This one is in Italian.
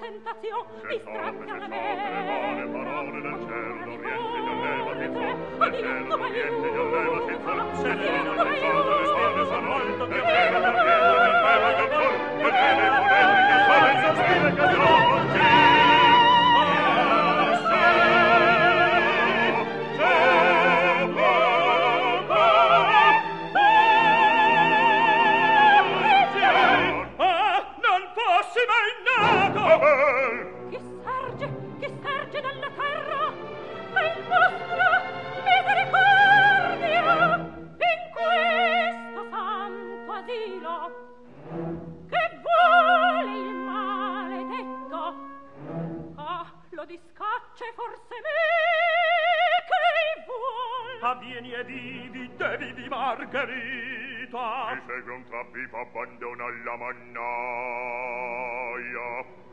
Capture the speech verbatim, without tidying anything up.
tentazione mi strazia la buone parole del cielo, riempie di allevati fu, del cielo, riempie di allevati fu, se le donne pensate le spade sono alto, che aveva per niente del bella che fu, e neve volevi che fare il sospiro che io non ti. Chi serge, chi serge dalla terra, ma il vostro misericordia in questo santo asilo che vuole il maledetto. Ah, lo discacce forse me che vuol. Ma vieni e vivi, te vivi Margherita. Mi segue un trabib, abbandona la mannaia.